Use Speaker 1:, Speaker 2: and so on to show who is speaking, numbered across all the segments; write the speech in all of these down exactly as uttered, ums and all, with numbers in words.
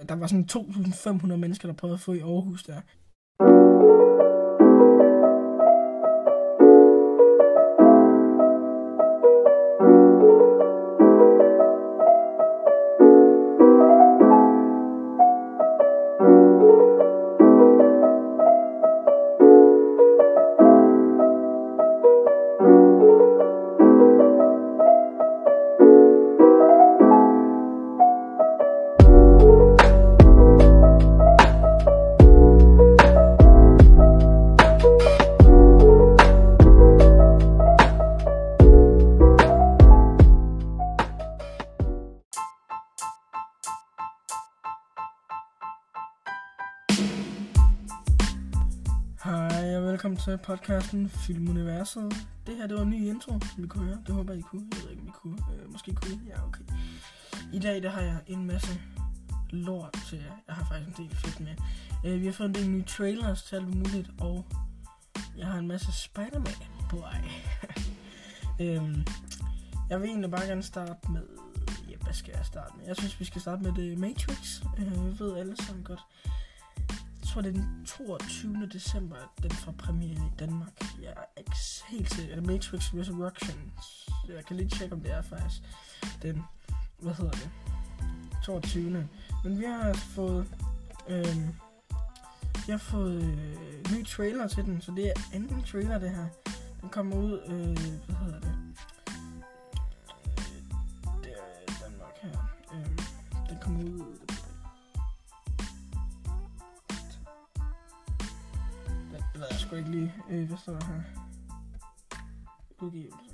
Speaker 1: der var sådan to tusind fem hundrede mennesker, der prøvede at få i Aarhus der. Hej og velkommen til podcasten Filmuniverset. Det her, det var en ny intro, som I kunne høre. Det håber jeg, I kunne. Jeg ved ikke, om I kunne. Øh, måske kunne I. Ja, okay. I dag, der har jeg en masse lort til jer. Jeg har faktisk en del fedt med. Øh, vi har fået en del nye trailers til alt muligt, og jeg har en masse Spider-Man på vej. øhm, jeg vil egentlig bare gerne starte med... Ja, hvad skal jeg starte med? Jeg synes, vi skal starte med The Matrix. Øh, vi ved alle sammen godt. Jeg tror, det er den toogtyvende december, at den får premiere i Danmark. Jeg er ikke helt sikker. Matrix Resurrection. Jeg kan lige tjekke, om det er faktisk den, hvad hedder det, toogtyvende. Men vi har fået, øh, vi har fået øh, nye trailer til den, så det er anden trailer, det her. Den kommer ud, øh, hvad hedder det, øh, det er Danmark her. Øh, den kommer ud... Det ved jeg sgu ikke lige. Øh, hvad står der her? Udgivelse.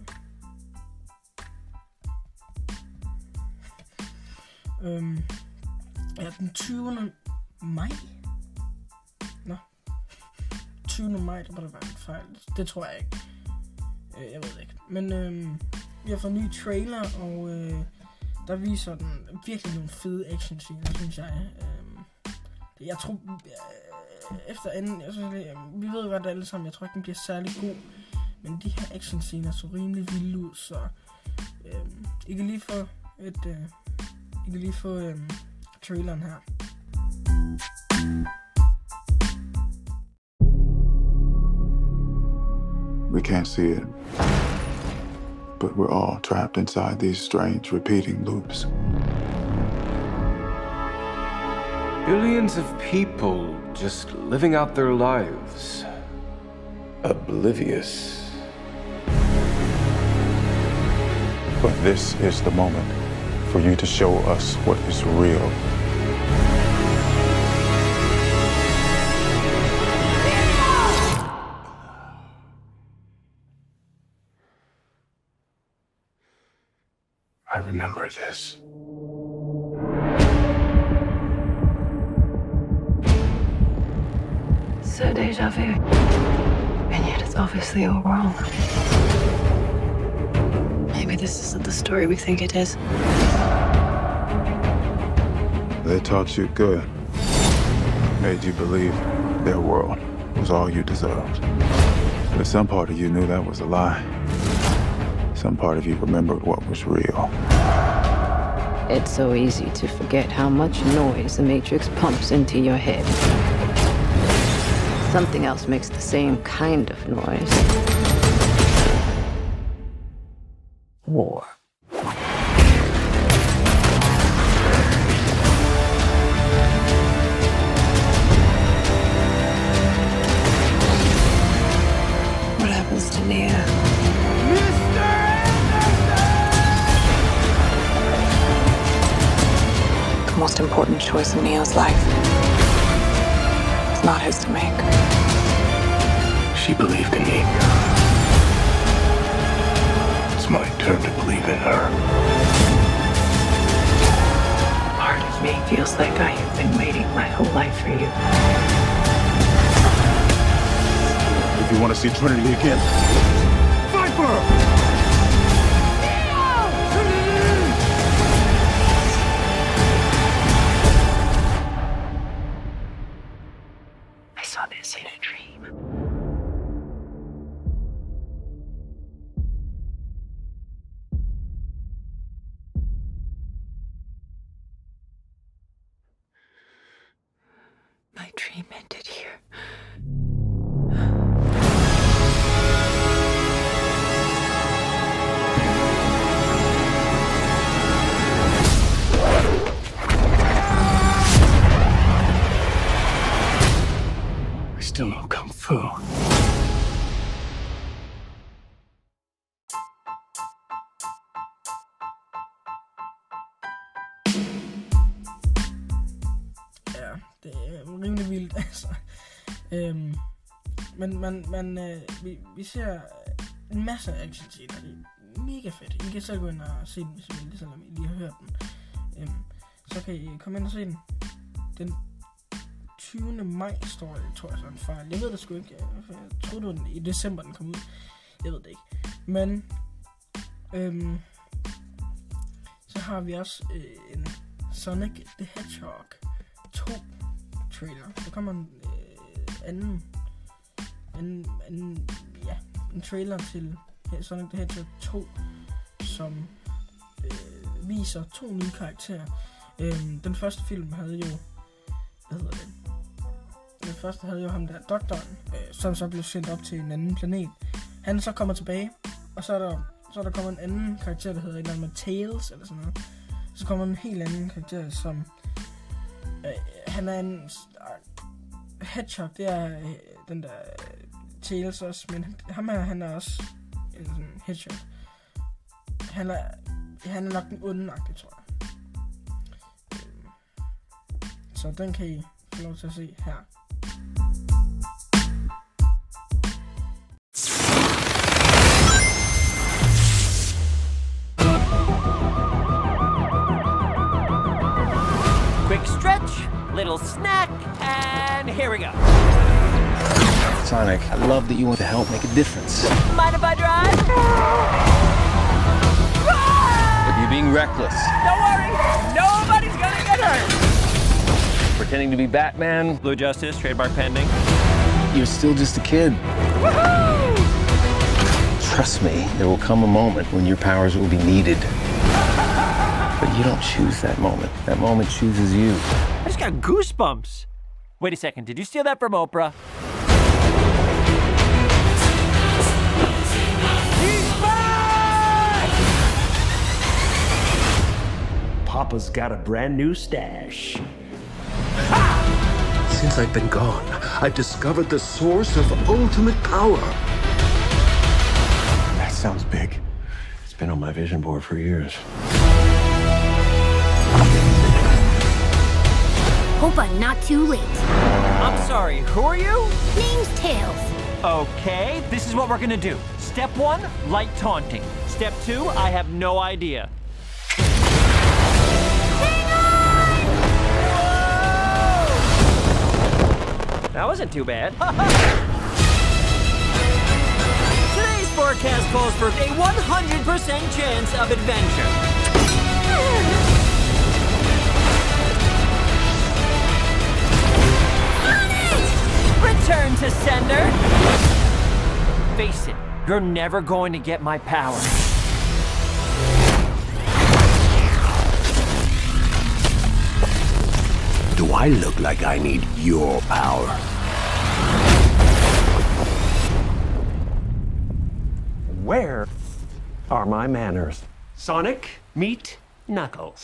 Speaker 1: øhm, ja, den tyvende maj. Nå. tyvende maj, der må der være en fejl. Det tror jeg ikke. Øh, jeg ved det ikke. Men øhm, vi har fået en ny trailer, og øh, der viser den virkelig nogle fede action scener, synes jeg. Øhm, jeg tror... Øh, efter anden, jeg synes, vi ved jo godt alle sammen, jeg tror ikke, den bliver særlig god, men de her action scener så rimelig vilde ud, så øhm, I kan lige få et, øh, I kan lige få øhm, traileren her.
Speaker 2: We can't see it, but we're all trapped inside these strange repeating loops.
Speaker 3: Billions of people just living out their lives, oblivious.
Speaker 2: But this is the moment for you to show us what is real. I remember this.
Speaker 4: So deja vu. And yet it's obviously all wrong. Maybe this isn't the story we think it is.
Speaker 2: They taught you good. Made you believe their world was all you deserved. But some part of you knew that was a lie. Some part of you remembered what was real.
Speaker 4: It's so easy to forget how much noise the Matrix pumps into your head. Something else makes the same kind of noise. War. What happens to Nia? The most important choice in Neo's life. It's not his to make.
Speaker 3: She believed in me. It's my turn to believe in her.
Speaker 4: Part of me feels like I have been waiting my whole life for you.
Speaker 2: If you want to see Trinity again, fight for her!
Speaker 4: I saw this in a dream.
Speaker 5: They meant it here.
Speaker 6: I still know Kung Fu.
Speaker 1: Ja, det er rimelig vildt, altså. Øhm, men man, man, øh, vi, vi ser en masse actionscener. Det er mega fedt. I kan selv gå ind og se den, hvis I vil, selvom I lige har hørt den. Øhm, så kan I komme ind og se den. Den tyvende maj står det, tror jeg, sådan en fejl. Jeg ved det sgu ikke. Jeg troede, den i december, den kom ud. Jeg ved det ikke. Men øhm, så har vi også øh, en Sonic the Hedgehog to trailer. Der kommer en øh, anden, anden, anden, ja, en trailer til Sonic the Hedgehog to, som øh, viser to nye karakterer. Øhm, den første film havde jo, hvad hedder det? Den første havde jo ham der, doktoren, øh, som så blev sendt op til en anden planet. Han så kommer tilbage, og så er der, så er der kommer en anden karakter, der hedder et eller andet med Tails, eller sådan noget. Så kommer en helt anden karakter, som øh, han er en øh, hedgehog, det er øh, den der øh, Tails også, men ham her, han er også en sådan hedgehog. Han er, han er nok den ondenagtige, tror jeg. Øh, så den kan I få lov til at se her.
Speaker 7: Quick stretch, little snack, and here we go.
Speaker 6: Sonic, I love that you want to help make a difference.
Speaker 7: Mind if I drive?
Speaker 6: But you're being reckless.
Speaker 7: Don't worry, nobody's gonna get hurt.
Speaker 6: Pretending to be Batman.
Speaker 7: Blue Justice, trademark pending.
Speaker 6: You're still just a kid.
Speaker 7: Woohoo!
Speaker 6: Trust me, there will come a moment when your powers will be needed. But you don't choose that moment. That moment chooses you.
Speaker 7: I just got goosebumps. Wait a second, did you steal that from Oprah? He's back!
Speaker 8: Papa's got a brand new stash.
Speaker 9: Since I've been gone, I've discovered the source of ultimate power.
Speaker 10: That sounds big. It's been on my vision board for years.
Speaker 11: Hope I'm not too late.
Speaker 7: I'm sorry, who are you?
Speaker 11: Name's Tails.
Speaker 7: Okay, this is what we're gonna do. Step one, light taunting. Step two, I have no idea. That wasn't too bad. Today's forecast calls for a one hundred percent chance of adventure. Return to sender. Face it, you're never going to get my power.
Speaker 9: Do I look like I need your power?
Speaker 8: Where are my manners? Sonic, meet Knuckles.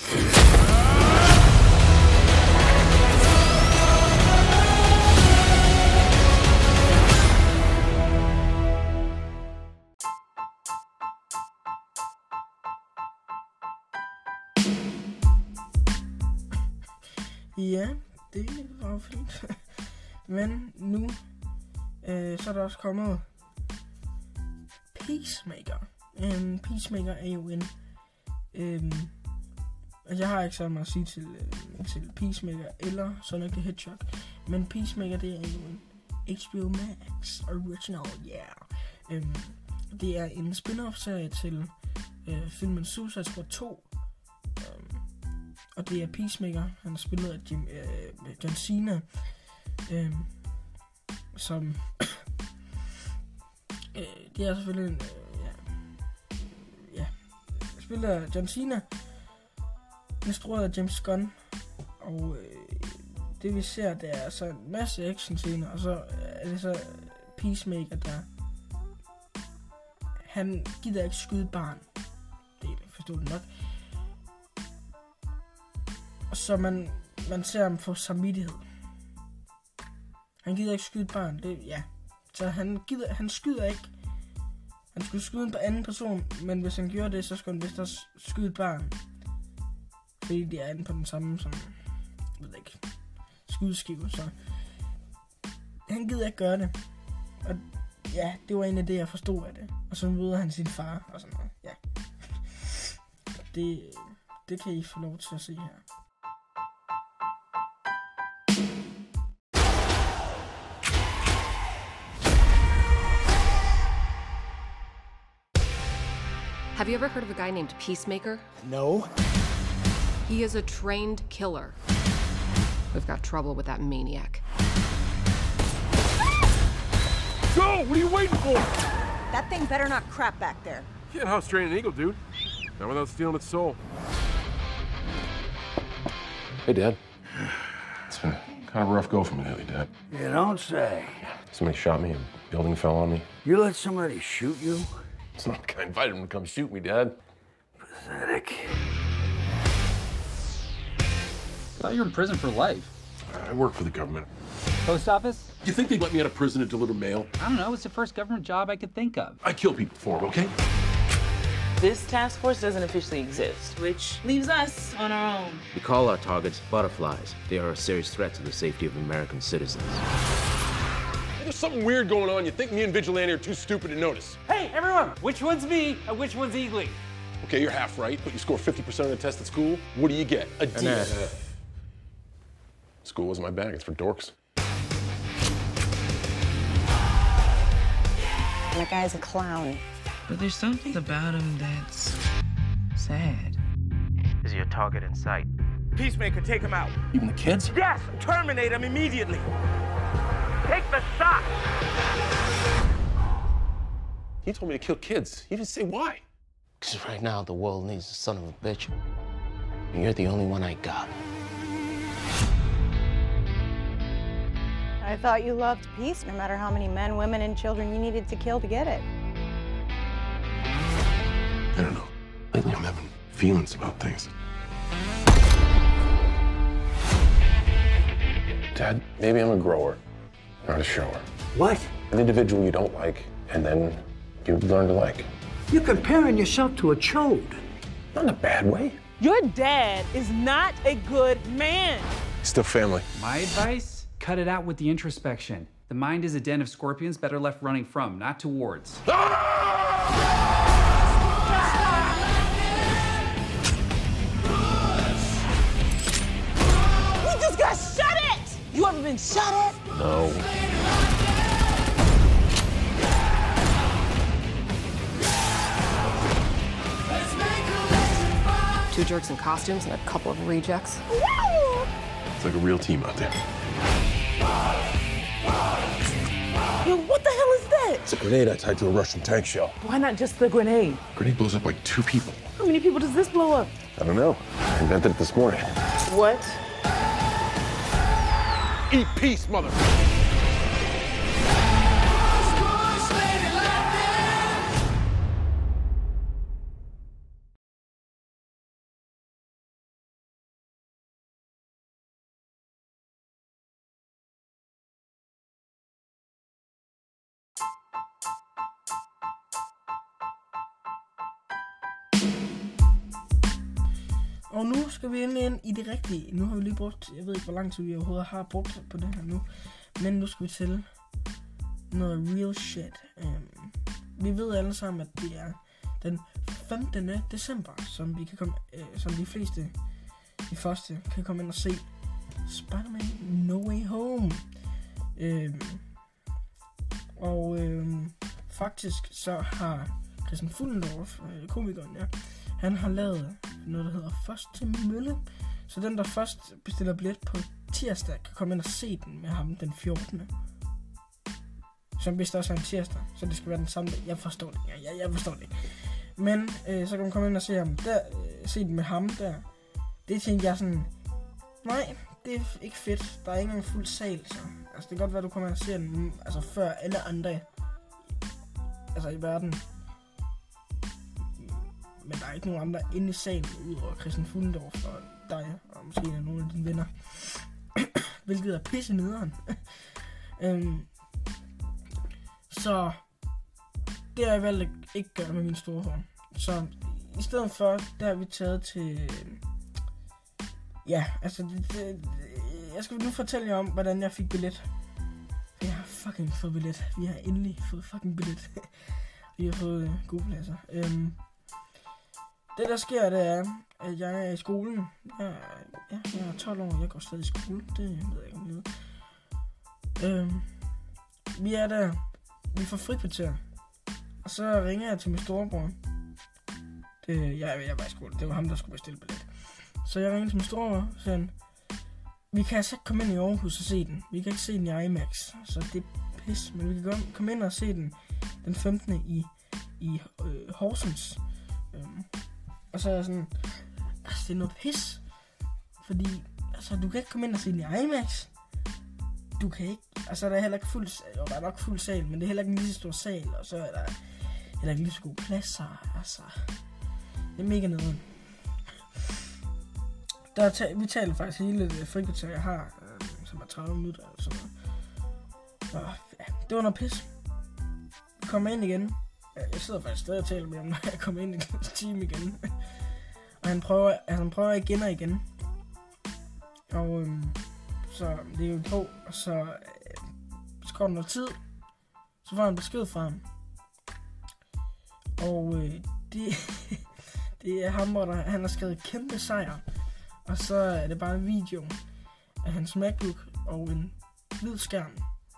Speaker 1: Ja, det var jo fint. Men nu, øh, så er der også kommet Peacemaker. Um, Peacemaker er jo en... Um, jeg har ikke så meget at sige til, uh, til Peacemaker eller Sonic the Hedgehog. Men Peacemaker, det er jo en H B O Max original, yeah. Um, det er en spin-off-serie til uh, filmen Suicide Squad to. Um, og det er Peacemaker, han har spillet af Jim, uh, John Cena. Um, som... uh, det er selvfølgelig en... Uh, ja, ja, spillet af John Cena. Instrueret af James Gunn. Og øh, det vi ser, det er altså en masse action scener, og så er det så Peacemaker, der han gider ikke skyde barn. Det forstår du nok. Så man, man ser ham få samvittighed. Han gider ikke skyde barn, det ja. Så han gider, han skyder ikke. Han skulle skyde på anden person, men hvis han gjorde det, så skulle han vist også skyde barn. Fordi de er inde på den samme, som, jeg ved ikke, skudskive, så han gider ikke gøre det. Og ja, det var en af det, jeg forstod af det. Og så møder han sin far og sådan noget, ja. Det, det kan I få lov til at se her.
Speaker 5: Have you ever heard of a guy named Peacemaker?
Speaker 12: No.
Speaker 5: He is a trained killer. We've got trouble with that maniac.
Speaker 13: Go! What are you waiting for?
Speaker 14: That thing better not crap back there.
Speaker 13: You can't house train an eagle, dude. Not without stealing its soul.
Speaker 10: Hey, Dad. It's been kind of a rough go for me lately, Dad.
Speaker 8: You don't say.
Speaker 10: Somebody shot me, a building fell on me.
Speaker 8: You let somebody shoot you?
Speaker 10: It's not like I invited him to come shoot me, Dad.
Speaker 8: Pathetic.
Speaker 15: I thought you were in prison for life.
Speaker 13: I work for the government.
Speaker 15: Post office?
Speaker 13: You think they'd let me out of prison to deliver mail?
Speaker 15: I don't know. It's the first government job I could think of.
Speaker 13: I kill people for it, okay?
Speaker 16: This task force doesn't officially exist, which leaves us on our own.
Speaker 17: We call our targets butterflies. They are a serious threat to the safety of American citizens.
Speaker 13: There's something weird going on. You think me and Vigilante are too stupid to notice.
Speaker 7: Hey, everyone! Which one's me and which one's Eagly?
Speaker 13: Okay, you're half right, but you score fifty percent of the test at school. What do you get? A D.
Speaker 10: An F.
Speaker 13: School wasn't my bag. It's for dorks.
Speaker 14: That guy's a clown.
Speaker 16: But there's something about him that's sad.
Speaker 17: Is your target in sight?
Speaker 7: Peacemaker, take him out.
Speaker 13: Even the kids?
Speaker 7: Yes! Terminate him immediately. Take the shot!
Speaker 13: He told me to kill kids. He didn't say why.
Speaker 17: Because right now the world needs a son of a bitch. And you're the only one I got.
Speaker 14: I thought you loved peace, no matter how many men, women, and children you needed to kill to get it.
Speaker 13: I don't know. Lately I'm having feelings about things. Dad, maybe I'm a grower, not a shower.
Speaker 8: What?
Speaker 13: An individual you don't like, and then you learn to like.
Speaker 8: You're comparing yourself to a chode.
Speaker 13: Not in a bad way.
Speaker 16: Your dad is not a good man.
Speaker 13: Still family.
Speaker 15: My advice? Cut it out with the introspection. The mind is a den of scorpions better left running from, not towards.
Speaker 16: We just got shot at! You ever been shot at?
Speaker 10: No.
Speaker 5: Two jerks in costumes and a couple of rejects.
Speaker 13: It's like a real team out there.
Speaker 16: Yo, what the hell is that?
Speaker 13: It's a grenade I tied to a Russian tank shell.
Speaker 16: Why not just the grenade?
Speaker 13: Grenade blows up like two people.
Speaker 16: How many people does this blow up?
Speaker 10: I don't know. I invented it this morning.
Speaker 16: What?
Speaker 13: Eat peace, mother!
Speaker 1: Og nu skal vi ind, ind i det rigtige. Nu har vi lige brugt, jeg ved ikke hvor lang tid vi overhovedet har brugt på det her nu. Men nu skal vi til noget real shit. Um, vi ved alle sammen, at det er den femtende december, som vi kan komme, uh, som de fleste, de første, kan komme ind og se Spider-Man No Way Home. Um, og um, faktisk så har Christian Fuhlendorf, uh, komikeren, ja, han har lavet noget, der hedder Først til Mølle. Så den, der først bestiller billet på tirsdag, kan komme ind og se den med ham den fjortende Som vist også er en tirsdag, så det skal være den samme dag. Jeg forstår det. Ja, jeg, jeg forstår det. Men øh, så kan man komme ind og se ham der, øh, se den med ham der. Det tænkte jeg sådan, nej, det er ikke fedt. Der er ikke engang fuld sal, så. Altså, det kan godt være, du kommer og ser den altså, før alle andre altså, i verden. Men der er ikke nogen andre inde i salen, udover Christian Fuglendorf og dig, og måske nogle af dine venner. Hvilket er pisse nederen. øhm, så det har jeg valgt at ikke gøre med min store hår. Så i stedet for, der har vi taget til... Ja, altså... Det, det, jeg skal nu fortælle jer om, hvordan jeg fik billet. Jeg har fucking fået billet. Vi har endelig fået fucking billet. Vi har fået øh, gode pladser. Øhm, det der sker, det er, at jeg er i skolen. Jeg, ja, jeg er tolv år, jeg går stadig i skole. Det ved jeg ikke, om jeg ved. Øhm, vi er der. Vi får frikvarter. Og så ringer jeg til min storebror. Det, jeg, jeg var i skole. Det var ham, der skulle bestille billet. Så jeg ringer til min storebror og siger, vi kan altså ikke komme ind i Aarhus og se den. Vi kan ikke se den i IMAX. Så det er pis. Men vi kan komme ind og se den den femtende i, i øh, Horsens. Øhm, og så er jeg sådan, altså det er noget pis. Fordi, altså du kan ikke komme ind og se den i IMAX. Du kan ikke, altså der er heller ikke fuld, jo, der er nok fuld sal, men det er heller ikke en lige så stor sal. Og så er der heller ikke lige så gode pladser. Altså, det er mega nederen. Der ta- vi taler faktisk hele det frikvarter, jeg har, øh, som er tredive minutter eller sådan noget. Og ja, det var noget pis. Jeg kommer ind igen. Jeg sidder faktisk stadig og taler med ham, når jeg kommer ind i den time igen. Og han prøver, han prøver igen og igen. Og øhm, så det er jo på, og så, øh, så går der noget tid. Så får han besked fra ham. Og øh, det, det er ham, hvor der, han har skrevet kæmpe sejr. Og så er det bare en video af hans MacBook og en hvid skærm.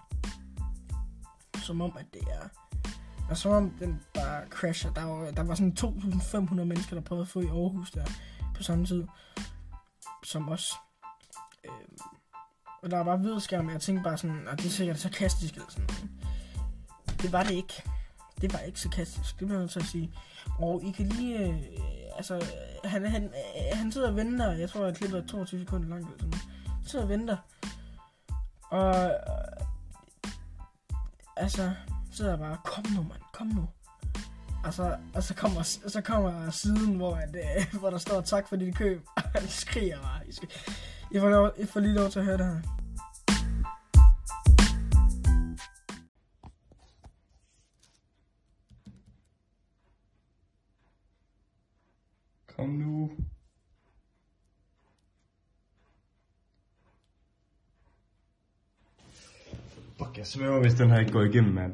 Speaker 1: Som om, at det er... Og som om den bare crasher. Der var, der var sådan to tusind fem hundrede mennesker, der prøvede at få i Aarhus der på samme tid. Som os. Øhm, og der var bare hvid skærm, og jeg tænkte bare sådan, at det er sikkert sarkastisk eller sådan noget. Det var det ikke. Det var ikke sarkastisk, det bliver jeg nødt til at sige. Og I kan lige... Øh, altså, han, han, øh, han sidder og venter. Jeg tror, jeg klipper toogtyve sekunder langt eller sådan noget. Han sidder og venter. Og... Øh, altså... sidder bare, kom nu mand, kom nu. Og så, og så, kommer, så kommer siden, hvor, at, øh, hvor der står tak for dit køb. Og han skriger bare. I, skal, I, får lov, I får lige lov til at høre det her.
Speaker 12: Kom nu. Fuck, jeg sværger, hvis den her ikke går igennem, mand.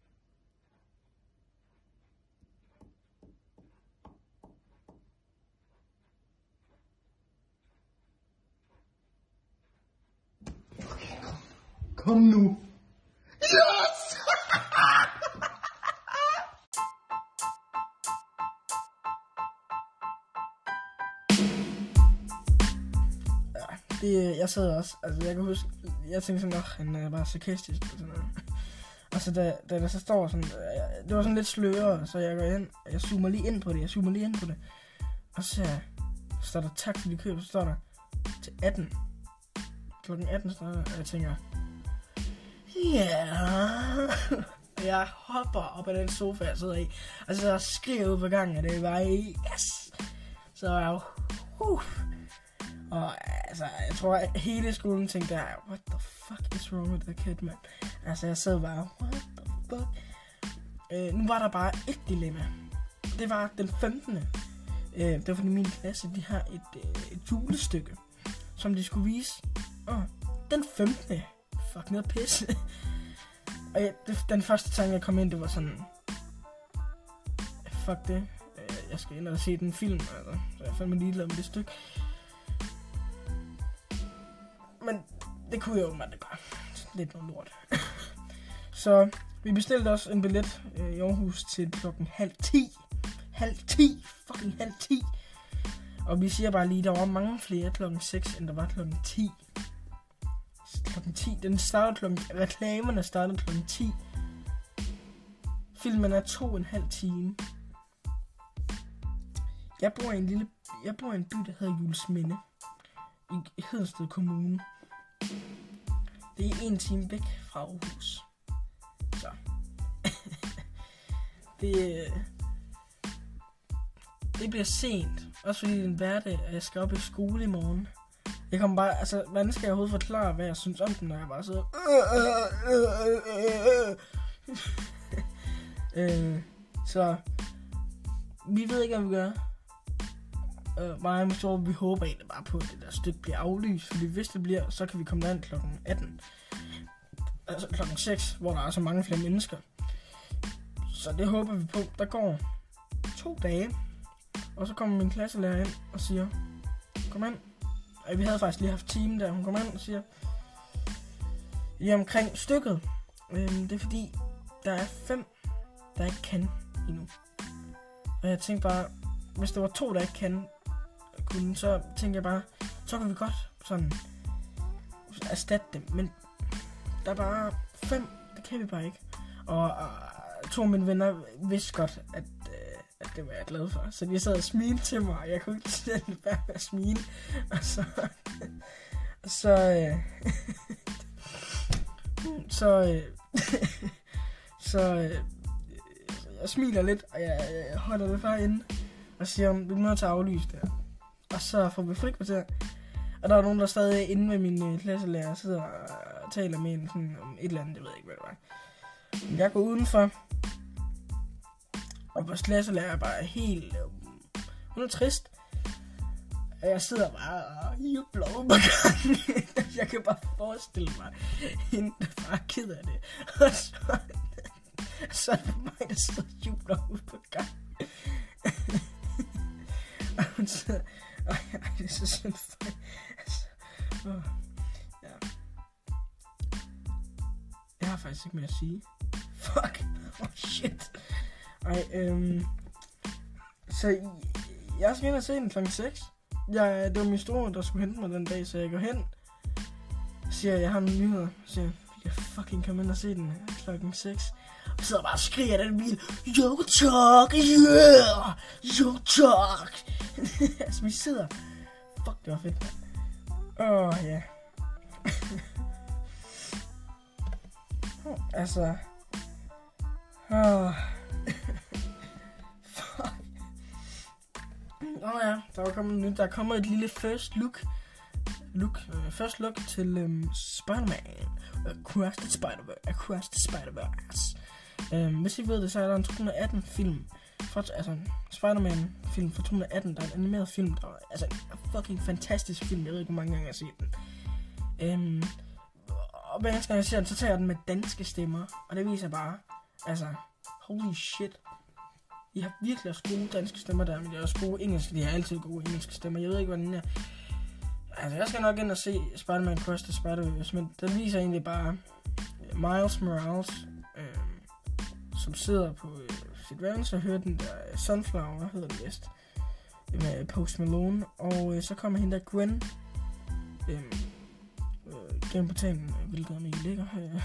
Speaker 12: Okay, kom. Kom nu. Yes!
Speaker 1: Det, jeg sad også, altså jeg kan huske, jeg tænkte sådan, at han er bare sarkastisk og sådan noget. Og så da, da der så står sådan, det var sådan lidt sløret, så jeg går ind, og jeg zoomer lige ind på det, jeg zoomer lige ind på det. Og så står der tak for dit køb, så står der til atten. Klokken atten står der, og jeg tænker, ja. Yeah. Jeg hopper op af den sofa, jeg sidder i, og så skriver ud på gangen, og det var yes. Så var jeg jo, uh. Og altså, jeg tror, at hele skolen tænkte, what the fuck is wrong with the kid, man? Altså, jeg sad bare, what the fuck? Øh, nu var der bare et dilemma. Det var den femtende Øh, det var fordi min klasse, de har et, øh, et julestykke, som de skulle vise. Og den femtende Fuck, noget pis. Og ja, det, den første tanke, jeg kom ind, det var sådan, fuck det. Jeg skal ind og se den film, altså. Så jeg fandt mig ligeglad med det stykke. Men det kunne jeg åbenbart ikke gøre. Lidt noget lort. Så vi bestilte også en billet øh, i Aarhus til klokken halv ti. Halv ti. Fucking halv ti. Og vi siger bare lige, der var mange flere klokken seks, end der var klokken ti. Klokken ti. Den startede klokken... Reklamerne startede klokken ti. Filmen er to og en halv time. Jeg bor i en lille... Jeg bor i en by, der hedder Juelsminde. I Hedensted Kommune. Det er en time væk fra Aarhus. Så. det, det bliver sent. Også fordi det er en hverdag, og jeg skal op i skole i morgen. Jeg kommer bare, altså, hvordan skal jeg overhovedet forklare, hvad jeg synes om den, når jeg bare sidder... øh, så, vi ved ikke, hvad vi gør. Uh, mig og min store, vi håber egentlig bare på, at det der stykke bliver aflyst, fordi hvis det bliver, så kan vi komme derind klokken atten. Altså klokken seks, hvor der er så mange flere mennesker. Så det håber vi på. Der går to dage, og så kommer min klasselærer ind og siger, kom ind. Og vi havde faktisk lige haft time der, hun kommer ind og siger, I er omkring stykket. Øhm, det er fordi, der er fem, der ikke kan endnu. Og jeg tænkte bare, hvis der var to, der ikke kan, kunne, så tænkte jeg bare, så kan vi godt sådan erstatte dem. Men der er bare fem, det kan vi bare ikke. Og uh, to af mine venner vidste godt, at, uh, at det var jeg glad for. Så de sad og smilte til mig, og jeg kunne ikke selv være med at smile. Og så... og så... Uh, så... Uh, så... Uh, jeg smiler lidt, og jeg, jeg holder det bare inde. Og siger, vi er nødt til at aflyse det her. Og så får vi frikvarter. Og der er nogen, der stadig er inde med min klasselærer og sidder og taler med en sådan om et eller andet, jeg ved ikke, hvad det var. Men jeg går udenfor. Og vores klasselærer er bare helt... Hun er trist. Og jeg sidder bare og jubler ud på gangen. Jeg kan bare forestille mig, hende der bare er ked af det. Og så, så er det mig, der sidder og jubler ud på gangen. Og hun sidder... Ej, ej, det er så synd for mig. Altså, åh, ja. Jeg har faktisk ikke mere at sige. Fuck. Oh shit. Ej, øhm... Så jeg skal ind og se den klokken seks. Jeg, det var min store, der skulle hente mig den dag, så jeg går hen. Siger, jeg har nogle nyheder. Siger, jeg fucking komme ind og se den klokken seks. Og sidder bare og skriger af den bil. Yo talk, yeah! Yo talk! Altså vi sidder. Fuck, det var fedt. Åh, oh, ja. oh, altså. Åh. Oh. Fuck. Åh oh, ja, der er kommet nyt. Der er kommet et lille first look. Look, uh, first look til um, Spider-Man. Across the Spider-Verse. Across the Spider-Verse. Um, hvis I ved det, så er der en to tusind og atten film. For, altså en Spider-Man film fra to tusind og atten. Der er en animeret film. Der er, altså en fucking fantastisk film. Jeg ved ikke, hvor mange gange jeg har set den. Um, og hver gang jeg ser den, så tager jeg den med danske stemmer. Og det viser bare, altså, holy shit. I har virkelig også gode danske stemmer der, men de er også gode engelske. De har altid gode engelske stemmer. Jeg ved ikke, hvordan jeg... Altså, jeg skal nok ind og se Spider-Man Across the Spider-Verse, men den viser egentlig bare Miles Morales, øh, som sidder på øh, sit værelse og hører den der Sunflower, hedder det vist, med Post Malone, og øh, så kommer hende der Gwen, øh, øh, gennem portalen, hvilket er mega lækker, øh,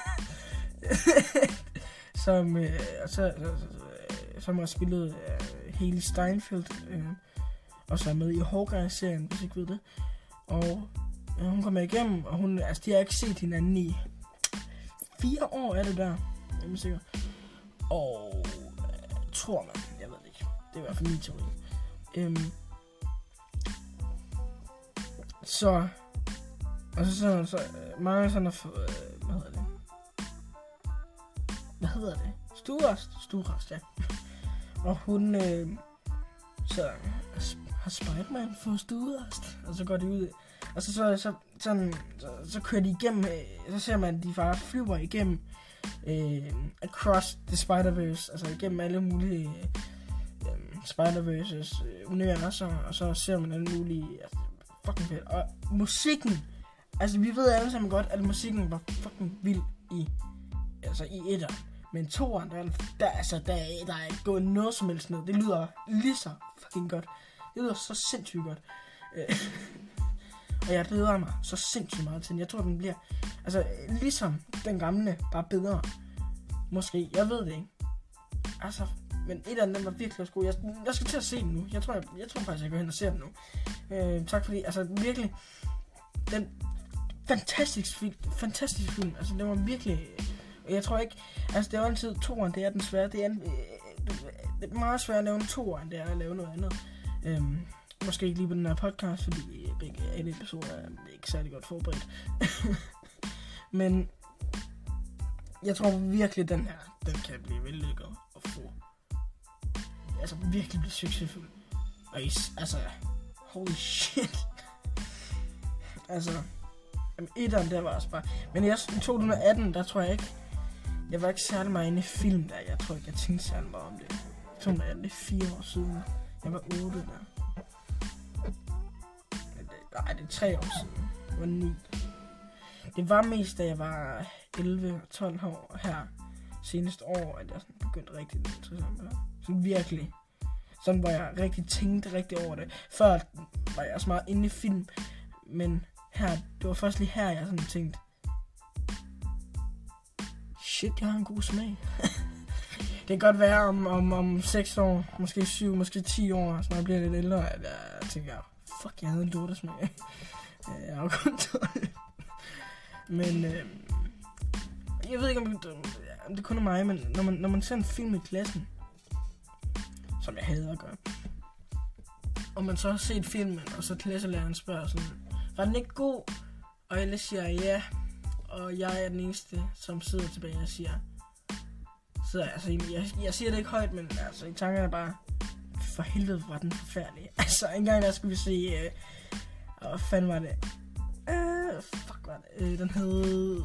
Speaker 1: som, øh, så, så, så, som har spillet øh, Haley Steinfeld, øh, og så er med i Hawkeye-serien, hvis I ikke ved det. Og øh, hun kommer igennem, og hun, altså, de har ikke set hinanden i fire år, er det der. Jeg er sikker. Og øh, tror man, jeg ved det ikke. Det er i hvert fald min teori. Øhm, så, og så så, så øh, mange sådan, øh, hvad hedder det? Hvad hedder det? Stuerest? Stuerest, ja. Og hun, øh, så har Spider-Man fået stuerest, og så går de ud, og så, så, så, sådan, så, så kører de igennem, så ser man, at de bare flyver igennem øh, Across the Spider-Verse, altså igennem alle mulige øh, Spider-Verses øh, universer, og så ser man alle mulige, altså, fucking fedt, og musikken, altså vi ved alle sammen godt, at musikken var fucking vild i, altså i etteren, men toeren, der, der, altså, der, der er ikke gået noget som helst ned, det lyder lige så fucking godt. Det lyder så sindssygt godt. Og jeg glæder mig så sindssygt meget til den. Jeg tror, den bliver... Altså, ligesom den gamle, bare bedre. Måske. Jeg ved det ikke. Altså, men et af dem var virkelig også god. Jeg, jeg skal til at se den nu. Jeg tror, jeg, jeg tror faktisk, jeg går hen og ser den nu. Øh, tak fordi... Altså, virkelig... Den... fantastisk film, fantastisk film. Altså, det var virkelig... Jeg tror ikke... Altså, det var altid toeren, det er den svære. Det er, en, det er meget svært at lave en toer, end det er at lave noget andet. Øhm, måske ikke lige på den her podcast, fordi begge alle episoder er ikke særlig godt forberedt. Men jeg tror virkelig, den her, den kan blive vellykket og få... Altså, virkelig blive succesfuld. Og is, altså... Holy shit. Altså... Jamen, etteren, der var også bare... Men i to tusind og atten, der tror jeg ikke... Jeg var ikke særlig meget inde i film der. Jeg tror ikke, jeg tænkte særlig meget om det. to tusind og atten, det er fire år siden. Jeg var otte der. Nej, det er tre år siden. Jeg var ni. Det var mest, da jeg var elleve og tolv år her seneste år, at jeg sådan begyndte rigtig interessant. Sådan virkelig. Sådan, hvor jeg rigtig tænkte rigtig over det. Før var jeg også meget inde i film. Men her, det var først lige her, jeg sådan tænkte, shit, jeg har en god smag. Det kan godt være om, om, om seks år, måske syv, måske ti år, så når jeg bliver lidt ældre, at jeg tænker, fuck, jeg havde en lortesmag. Jeg er jo kun tolv. Men øh, jeg ved ikke, om det, om det kun er mig, men når man, når man ser en film i klassen, som jeg hader at gøre, og man så har set filmen, og så klasselæreren spørger sådan, var den ikke god? Og alle siger ja, og jeg er den eneste, som sidder tilbage og siger, så altså, jeg, jeg siger det ikke højt, men altså, i tankerne er bare, for helvede var den forfærdelig. Altså, en gang der skulle vi se, øh, og hvad fanden var det? Øh, fuck var det? Øh, den hed...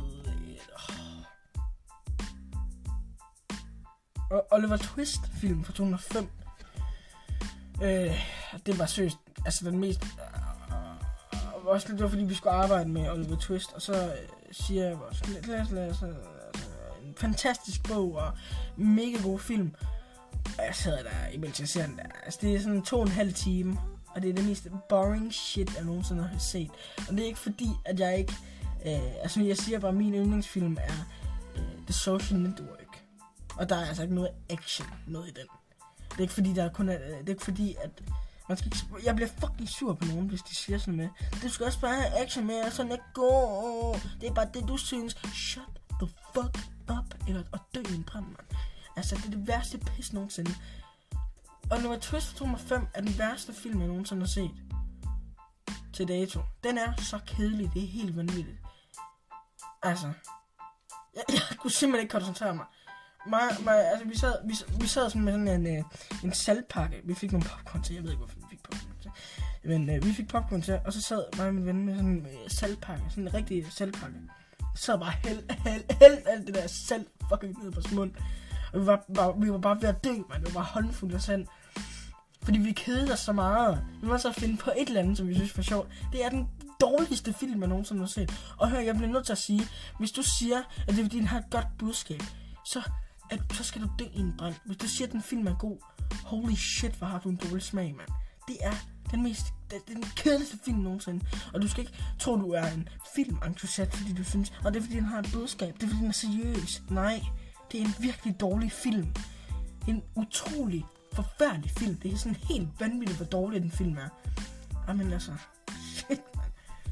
Speaker 1: Øh, Oliver Twist film fra to tusind og fem. Øh, det var seriøst, altså den mest... Øh, også lidt, det var fordi vi skulle arbejde med Oliver Twist, og så øh, siger jeg vores klasselærer, altså, en fantastisk bog og mega god film. Og jeg sad der, imens jeg ser den der. Altså det er sådan to og en halv time, og det er det mest boring shit, jeg nogensinde har set. Og det er ikke fordi, at jeg ikke... Øh, altså jeg siger bare, at min yndlingsfilm er øh, The Social Network. Og der er altså ikke noget action, noget i den. Det er ikke fordi, der er kun... Er, det er ikke fordi, at... Man skal ikke, jeg bliver fucking sur på nogen, hvis de siger sådan med. Du skal også bare have action med, og sådan ikke gå. Det er bare det, du synes. Shut the fuck up, eller at dø i en brand, mand. Altså, det er det værste pis nogensinde. Og Oliver Twist to tusind og fem er den værste film, jeg nogensinde har set. Til dato. Den er så kedelig, det er helt vanvittigt. Altså. Jeg, jeg kunne simpelthen ikke koncentrere mig. Mig, mig, altså, vi sad, vi, vi sad sådan med sådan en, en, en saltpakke. Vi fik nogle popcorn til, jeg ved ikke, hvorfor vi fik popcorn til. Men øh, vi fik popcorn til, og så sad mig og min ven med sådan en øh, saltpakke. Sådan en rigtig saltpakke. Så sad bare helt, helt, helt alt det der salt fucking ned på vores mund. Og vi var, bare, vi var bare ved at dø, man. Det var bare håndfuld af sand. Fordi vi kedede os så meget. Vi må så finde på et eller andet, som vi synes var sjovt. Det er den dårligste film, jeg nogensinde har set. Og hør, jeg bliver nødt til at sige, hvis du siger, at det er fordi, den har et godt budskab, så, at, så skal du dø i en brand. Hvis du siger, at den film er god, holy shit, hvor har du en dårlig smag, mand. Det er den mest, det er den kedeligste film nogensinde. Og du skal ikke tro, du er en filmentusiast, fordi du synes, og det er fordi, den har et budskab. Det er fordi, den er seriøs. Nej, det er en virkelig dårlig film. En utrolig forfærdelig film. Det er sådan helt vanvittigt, hvor dårlig den film er. Jamen altså, shit, man.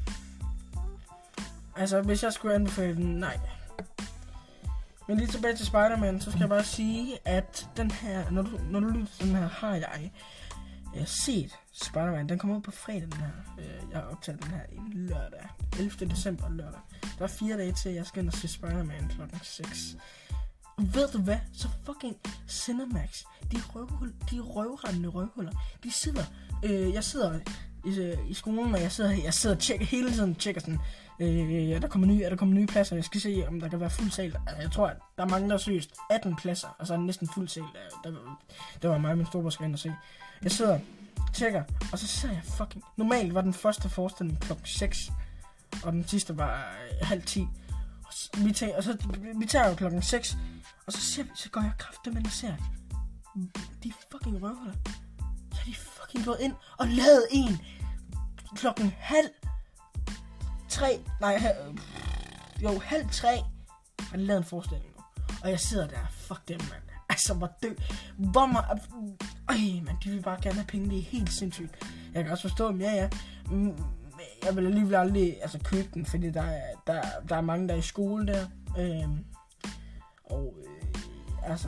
Speaker 1: Altså, hvis jeg skulle anbefale den, nej. Men lige tilbage til Spider-Man, så skal jeg bare sige, at den her, når du, når du lytter til den her, har jeg, jeg har set Spider-Man. Den kommer ud på fredag, den her. Jeg har optaget den her en lørdag. ellevte december lørdag. Der er fire dage til, jeg skal ind og se Spider-Man klokken seks. Ved du hvad? Så fucking Cinemax, de røvhul, de røvrendende røvhuller, de sidder, øh, jeg sidder i, i skolen, og jeg sidder, jeg sidder og tjekker hele tiden, tjekker sådan, øh, er der kommer nye, er der kommer nye pladser, jeg skal se, om der kan være fuld sal. Altså, jeg tror, at der mangler seriøst atten pladser, og så er der næsten fuld sal. Der, der, der var mig og min storebror skal ind og se. Jeg sidder, tjekker, og så sidder jeg fucking, normalt var den første forestilling klokken seks, og den sidste var øh, halv ti. Vi tager, og så, vi tager jo klokken seks, og så, ser vi, så går jeg kraftedeme og ser, de fucking røvhuller. Så er de fucking gået ind og lavet en klokken halv tre, nej, halv, jo, halv tre, har de lavet en forestilling nu. Og jeg sidder der, fuck dem, mand. Altså, hvor dø, hvor man, øj, man, de vil bare gerne have penge, det er helt sindssygt. Jeg kan også forstå dem, ja, ja. jeg vil alligevel aldrig altså, købe den, fordi der er, der, der er mange, der er i skole der. Øhm, og øh, altså,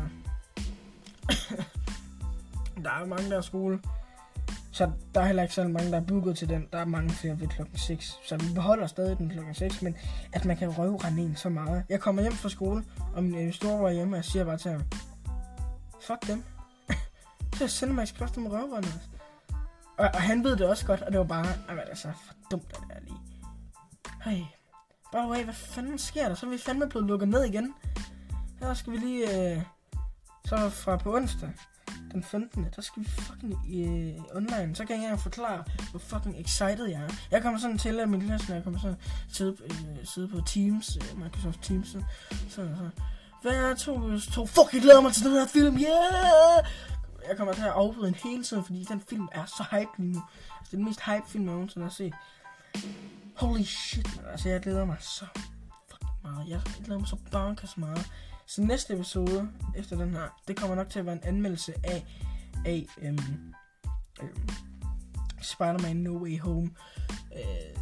Speaker 1: der er mange, der er i skole. Så der er heller ikke så mange, der er booket til den. Der er mange flere ved klokken seks. Så vi beholder stadig den klokken seks, men at man kan røvrende en så meget. Jeg kommer hjem fra skole, og min store var hjemme, og jeg siger bare til ham, fuck dem. Så jeg sender mig et skrift om røvrende. Og, og han ved det også godt, og det var bare, jamen altså, for dumt at det er lige. Hey, by the way, hvad fanden sker der? Så er vi fandme blevet lukket ned igen. Her skal vi lige, øh, så fra på onsdag, den femtende der skal vi fucking øh, online. Så kan jeg ikke engang forklare, hvor fucking excited jeg er. Jeg kommer sådan til, at min klasse, når jeg kommer sådan sidde, øh, sidde på Teams, øh, Microsoft Teams, sådan, sådan. Hvad er to, to, fuck, jeg glæder mig til den her film, yeah! Jeg kommer til at afbryde en hele tiden, fordi den film er så hype lige nu. Altså, det er den mest hype film, jeg nogensinde har set. Holy shit, man. Altså, jeg glæder mig så fucking meget. Jeg glæder mig så bonkers meget. Så næste episode, efter den her, det kommer nok til at være en anmeldelse af, af øhm, øhm, Spider-Man No Way Home. Øh,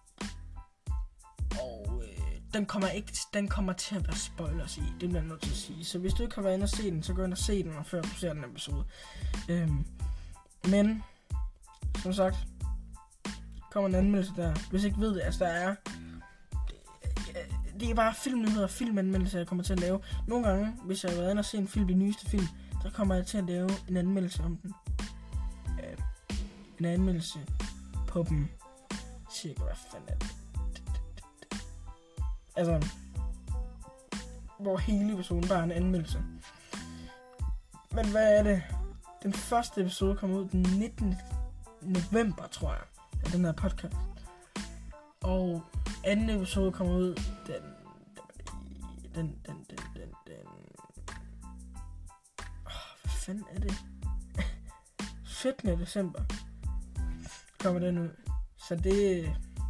Speaker 1: og øh, den kommer ikke, den kommer til at være spoilers i, det bliver jeg nødt til at sige. Så hvis du ikke har været inde og se den, så gå ind og se den, før du ser den episode. Øhm, men, som sagt, kommer en anmeldelse der. Hvis ikke ved det, altså der er, det er bare filmnyheder og filmanmeldelser, jeg kommer til at lave. Nogle gange, hvis jeg har været inde og se en film, den nyeste film, så kommer jeg til at lave en anmeldelse om den. Øh, en anmeldelse på dem. Cirka, hvad fanden er det? Altså, hvor hele episoden bare er en anmeldelse. Men hvad er det? Den første episode kommer ud den nittende november, tror jeg, af den her podcast. Og anden episode kommer ud den den den den den den oh, hvad fanden er det? syttende december kommer den ud. Så det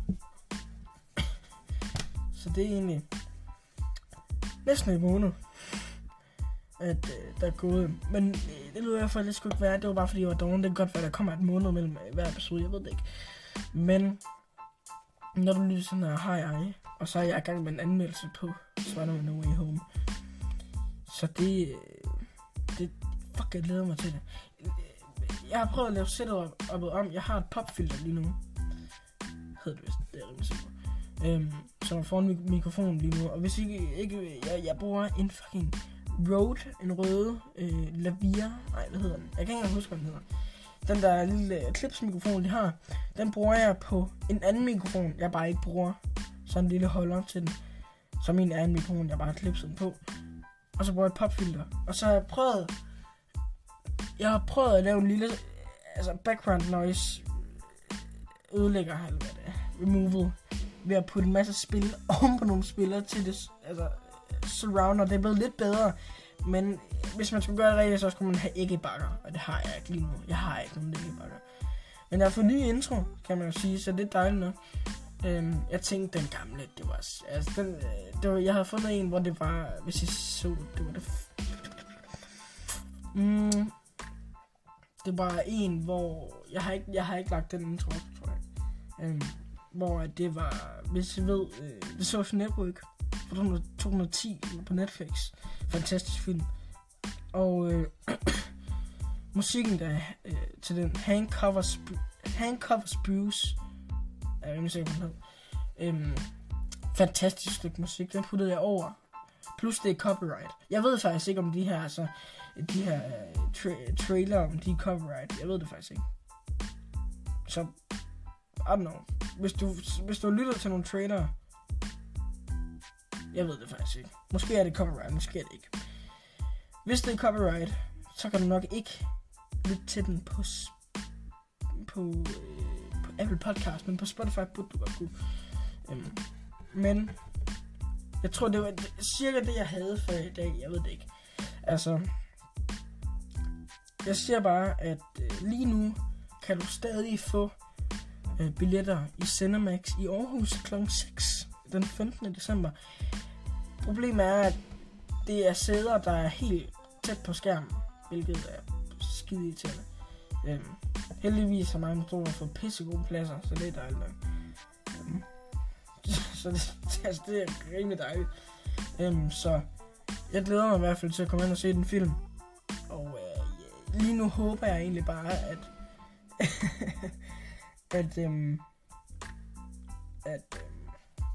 Speaker 1: så det er egentlig næsten en måned at øh, der er gået. Men øh, det lyder i hvert fald, det skulle ikke være. Det var bare fordi jeg var doven. Det kan godt være, der kommer et måned mellem hver episode. Jeg ved det ikke. Men når du lytter sådan her, har jeg, og så er jeg i gang med en anmeldelse på Spider-Man No Way Home. Så det, det, fuck, jeg glæder mig til det. Jeg har prøvet at lave setup'et om, jeg har et popfilter lige nu. Hedder det vist, det er rimelig simpelt. Øhm, som er foran mik- mikrofonen lige nu. Og hvis ikke, ikke jeg, jeg bruger en fucking Rode, en røde øh, Lavia, nej, hvad hedder den? Jeg kan ikke engang huske, hvad den hedder. Den der lille klipsmikrofon, de har, den bruger jeg på en anden mikrofon, jeg bare ikke bruger. Sådan en lille holder til den. Så min anden mikrofon, jeg bare har klipset den på. Og så bruger jeg et popfilter. Og så har jeg prøvet, jeg har prøvet at lave en lille, altså background noise ødelægger, eller hvad det er, removal, ved at putte en masse spil oven på nogle spillere til det, altså surround, og det er blevet lidt bedre. Men hvis man skulle gøre det rigtigt, så skulle man have æggebakker. Og det har jeg ikke lige nu. Jeg har ikke nogen æggebakker. Men jeg har fået ny intro, kan man jo sige, så det er dejligt nok. Øhm, jeg tænkte, den gamle, det var... Altså, den, det var, jeg havde fundet en, hvor det var... Hvis I så, det var det... Mm, det var en, hvor... Jeg har ikke, jeg har ikke lagt den intro op, tror jeg. Øhm, hvor det var... Hvis I ved... Øh, The Social Network fra to tusind og ti på Netflix. Fantastisk film. Og øh, musikken der øh, til den Hank Covers Hank Covers Bruce, er jeg rimelig sikker på den. Øhm, fantastisk stykke musik, den puttede jeg over. Plus det er copyright. Jeg ved faktisk ikke om de her altså, de her uh, tra- trailer om de er copyright. Jeg ved det faktisk ikke. Så I don't know. Hvis du hvis du lytter til nogle trailere, jeg ved det faktisk ikke. Måske er det copyright, måske er det ikke. Hvis det er copyright, så kan du nok ikke lytte til den på, på, øh, på Apple Podcast, men på Spotify burde du godt kunne. Øhm, men jeg tror, det var cirka det, jeg havde for i dag. Jeg ved det ikke. Altså, jeg siger bare, at øh, lige nu kan du stadig få øh, billetter i Cinemax i Aarhus klokken seks den femtende december. Problemet er, at det er sæder, der er helt tæt på skærmen, hvilket er skide irriterende. Øhm, heldigvis har mange motorer fået pissegode pladser, så det er dejligt nok. Så det, altså, det er rimelig dejligt. Øhm, så jeg glæder mig i hvert fald til at komme ind og se den film. Og øh, lige nu håber jeg egentlig bare, at at øhm, at, øhm,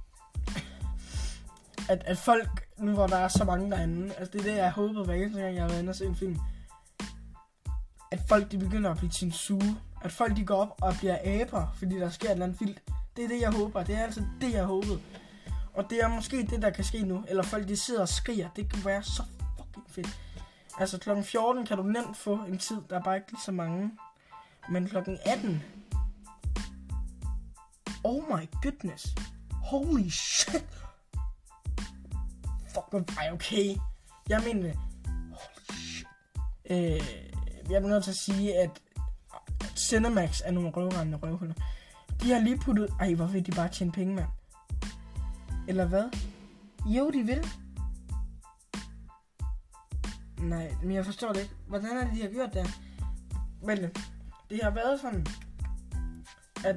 Speaker 1: at at folk, nu hvor der er så mange derinde, altså det er det, jeg håber hver eneste gang, jeg har været inde og se en film, at folk de begynder at blive til en suge, at folk de går op og bliver aber, fordi der sker et eller andet vildt. Det er det, jeg håber. Det er altså det, jeg håbede. Og det er måske det, der kan ske nu. Eller folk, de sidder og skriger. Det kan være så fucking fedt. Altså, klokken fjorten kan du nemt få en tid. Der er bare ikke lige så mange. Men klokken atten... Oh my goodness. Holy shit. Fuck, ej, okay. Jeg mener... Holy shit. Øh, jeg er nødt til at sige, at Cinemax er nogle røvrende røvhuller. De har lige puttet... Ej, hvor vil de bare tjene penge, mand? Eller hvad? Jo, de vil. Nej, men jeg forstår det ikke. Hvordan er det, de har gjort det? Men det har været sådan, at...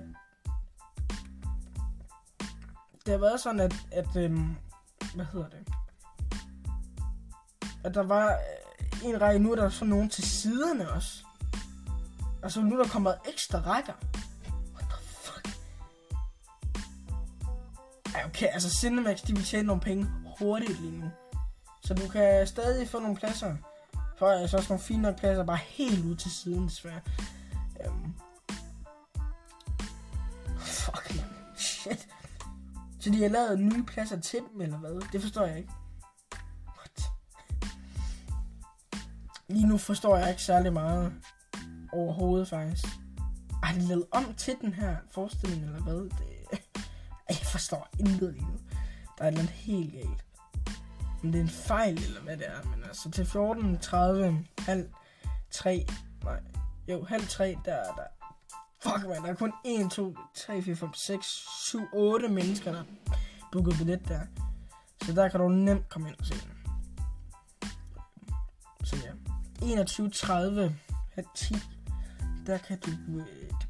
Speaker 1: Det har været sådan, at... at øhm, hvad hedder det? At der var en række, nu er der sådan nogen til siderne også. Altså, nu er der kommet ekstra rækker. Okay, altså Cinemax, de vil tjene nogle penge hurtigt lige nu. Så du kan stadig få nogle pladser. For altså også nogle fine nok pladser, bare helt ud til siden, desværre. Um. Fuck, man. Shit. Så de har lavet nye pladser til dem, eller hvad? Det forstår jeg ikke. What? Lige nu forstår jeg ikke særlig meget overhovedet, faktisk. Har de lavet om til den her forestilling, eller hvad? Det... Jeg forstår intet lige nu. Der er noget helt galt. Om det er en fejl, eller hvad det er. Men altså til fjorten tredive, halv tre, nej, jo, halv tre, der er der. Fuck, man, der er kun en, to, tre, fire, fem, seks, syv, otte mennesker, der booket billet der. Så der kan du nemt komme ind og se den. Så ja, enogtyve tredive, halv ti, der kan du... Øh,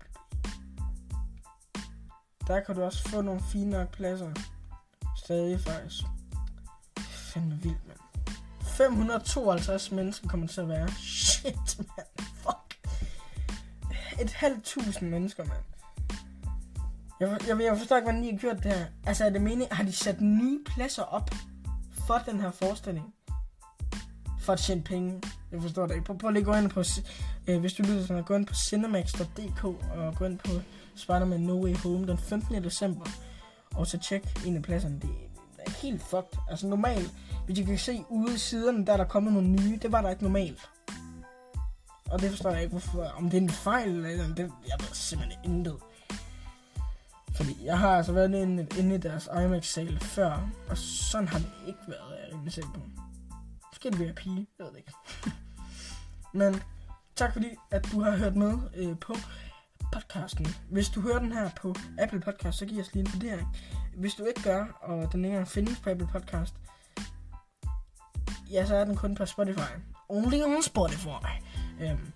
Speaker 1: Der kan du også få nogle fine nok pladser. Stadig faktisk. Fandme vildt, mand. fem hundrede og tooghalvtreds mennesker kommer til at være. Shit, mand. Fuck. Et halvt tusind mennesker, mand. Jeg, jeg, jeg forstår ikke, hvordan de har gjort det her. Altså, er det meningen, har de sat nye pladser op for den her forestilling? For at tjene penge? Jeg forstår det ikke. Prøv, prøv lige at gå ind på, øh, hvis du lytter sådan, gå ind på cinemax punktum d k og gå ind på Spider-Man No Way Home den femtende december. Og så tjek en af pladserne. Det er helt fucked. Altså normalt, hvis I kan se ude i siderne, der er der kommet nogle nye. Det var der ikke normalt. Og det forstår jeg ikke, hvorfor. Om det er en fejl eller det, jeg ved simpelthen intet. Fordi jeg har altså været inde, inde i deres IMAX-sal før. Og sådan har det ikke været, jeg er rimelig sikker på. Måske det være pige, jeg ved det ikke. Men tak fordi, at du har hørt med øh, på podcasten. Hvis du hører den her på Apple Podcast, så giv os lige en vurdering. Hvis du ikke gør, og den ikke engang findes på Apple Podcast, ja, så er den kun på Spotify. Only on Spotify. Um.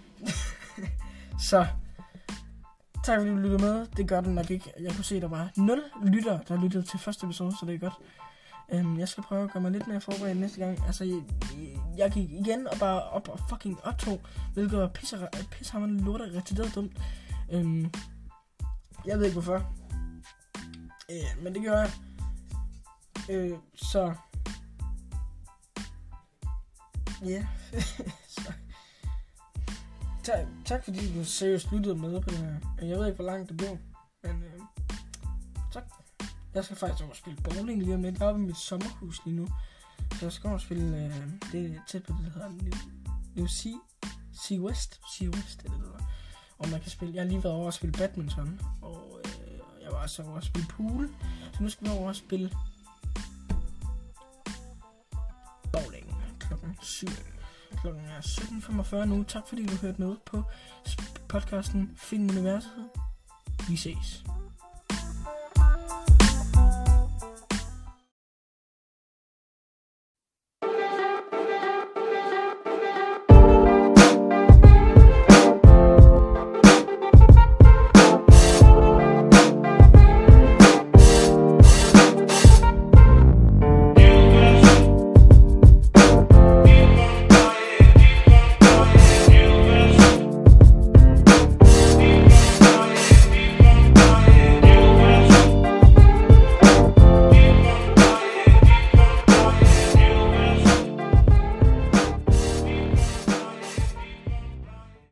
Speaker 1: Så tak fordi du lyttede med. Det gør den nok ikke. Jeg kunne se, der var nul lytter, der lyttede til første episode, så det er godt. Um, jeg skal prøve at gøre mig lidt mere forberedt næste gang. Altså, jeg, jeg gik igen og bare op og fucking optog, hvilket var pisse, pissehammerende lortet retarderet dumt. Um, jeg ved ikke hvorfor. Uh, men det gør jeg. Uh, så... Ja. Yeah. så... Tak, tak fordi du seriøst lyttede med på det her. Jeg ved ikke hvor langt det blev, men uh, tak. Jeg skal faktisk over at spille bowling lige om lidt. Jeg er oppe i mit sommerhus lige nu. Så jeg skal over at spille, øh, det er tæt på det, der hedder New, New Sea, Sea West. Sea West, det er det, der hedder. Og man kan spille, jeg har lige været over at spille badminton. Og øh, jeg var også over at spille pool. Så nu skal vi over at spille bowling klokken syv. Klokken er sytten femogfyrre nu. Tak fordi du hørte med på podcasten Filmuniverset. Vi ses.